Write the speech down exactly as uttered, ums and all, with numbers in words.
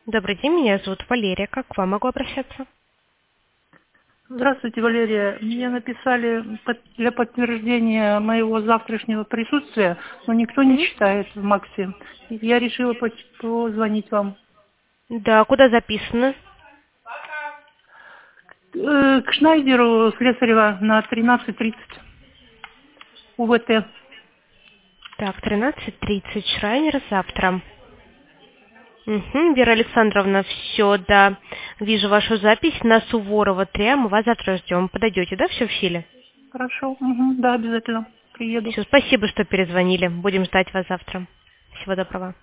Добрый день, меня зовут Валерия. Как к вам могу обращаться? Здравствуйте, Валерия. Мне написали под- для подтверждения моего завтрашнего присутствия, но никто не Мгм. читает в Максе. Я решила поч- позвонить вам. Да, куда записано? Э, К Шнайдеру Слесарева на тринадцать тридцать УВТ. Так, тринадцать тридцать, Шрайнер завтра. Угу, Вера Александровна, все, да. Вижу вашу запись на Суворова три, а мы вас завтра ждем. Подойдете, да, все в силе? Хорошо, мгм, да, обязательно приеду. Все, спасибо, что перезвонили. Будем ждать вас завтра. Всего доброго.